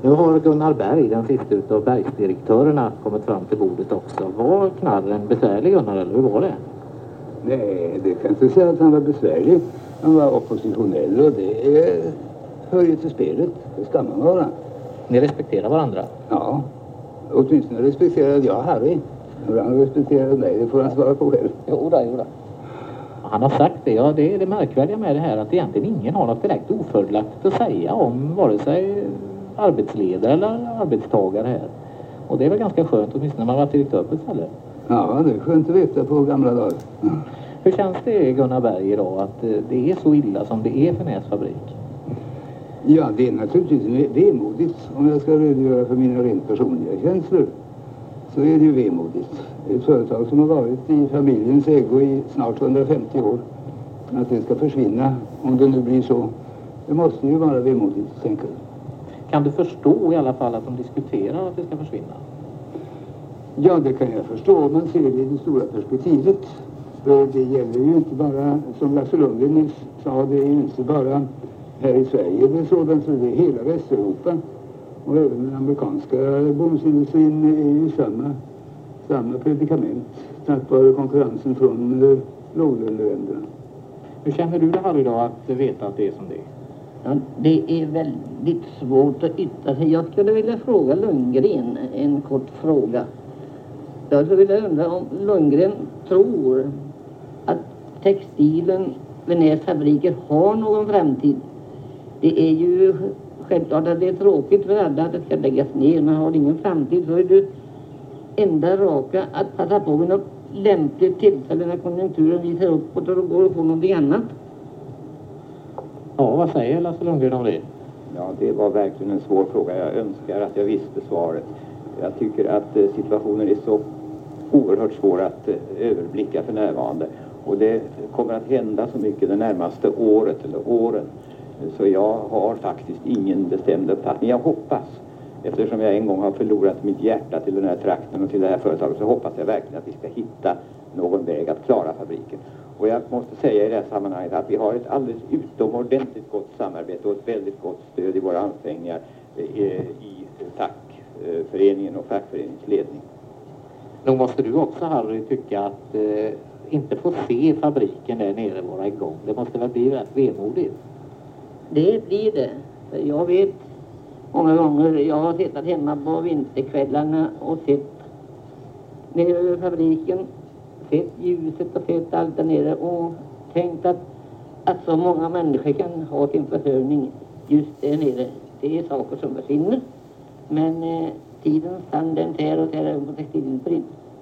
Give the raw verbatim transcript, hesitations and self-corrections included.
Nu har Gunnar Berg, den sista utav bergsdirektörerna, kommit fram till bordet också. Var knarren besvärlig, Gunnar, eller hur var det? Nej, det kan jag inte säga att han var besvärlig. Han var oppositionell och det är, hör ju till spelet. Det ska man vara. Ni respekterar varandra? Ja, åtminstone respekterade jag Harry. Hur han respekterade mig, det får han svara på själv. Jo då, jo då. Han har sagt det, ja, det är det märkvärdiga med det här, att egentligen ingen har något direkt ofördelaktigt att säga om vare sig arbetsledare eller arbetstagare här. Och det är väl ganska skönt, åtminstone när man varit direktör på ett ställe. Ja, det är skönt att veta på gamla dagar. Ja. Hur känns det, Gunnar Berg, idag att det är så illa som det är för Näs fabrik? Ja, det är naturligtvis vemodigt. Om jag ska redogöra för mina rent personliga känslor så är det ju vemodigt. Ett företag som har varit i familjens ägo i snart hundrafemtio år, att det ska försvinna, om det nu blir så, det måste ju vara vemodigt, tänker jag. Kan du förstå i alla fall att de diskuterar att det ska försvinna? Ja, det kan jag förstå om man ser det i det stora perspektivet. För det gäller ju inte bara, som Lasse Lundgren nyss sa, det är ju inte bara här i Sverige. Det är sådant, så det är hela Västeuropa. Och även den amerikanska bomullsindustrin är ju samma, samma predikament tack vare konkurrensen från eh, låglöneländerna. Hur känner du det här idag att veta att det är som det är? Ja, det är väldigt svårt att yttra sig. Jag skulle vilja fråga Lundgren en kort fråga. Jag skulle vilja undra om Lundgren tror att textilen vid Näs fabriker har någon framtid. Det är ju självklart att det är tråkigt för alla att det ska läggas ner, men har det ingen framtid så är det enda raka att passa på vid något lämpligt tillfälle när konjunkturen visar uppåt och då går det på någonting annat. Ja, vad säger Lasse Lundgren om det? Ja, det var verkligen en svår fråga. Jag önskar att jag visste svaret. Jag tycker att eh, situationen är så oerhört svår att eh, överblicka för närvarande. Och det kommer att hända så mycket det närmaste året eller åren. Så jag har faktiskt ingen bestämd uppfattning. Jag hoppas, eftersom jag en gång har förlorat mitt hjärta till den här trakten och till det här företaget, så hoppas jag verkligen att vi ska hitta någon väg att klara fabriken. Och jag måste säga i det här sammanhanget att vi har ett alldeles utomordentligt gott samarbete och ett väldigt gott stöd i våra ansträngningar i tackföreningen och fackföreningsledning. Nog måste du också, Harry, tycka att eh, inte få se fabriken där nere vara igång. Det måste väl bli rätt vemodigt? Det blir det. För jag vet många gånger, jag har suttit hemma på vinterkvällarna och sett nere över fabriken, sett ljuset och sett allt där nere och tänkt att, att så många människor kan ha sin försörjning just där nere. Det är saker som försvinner. Men eh, tidens tand den tär och tär även på textilindustrin.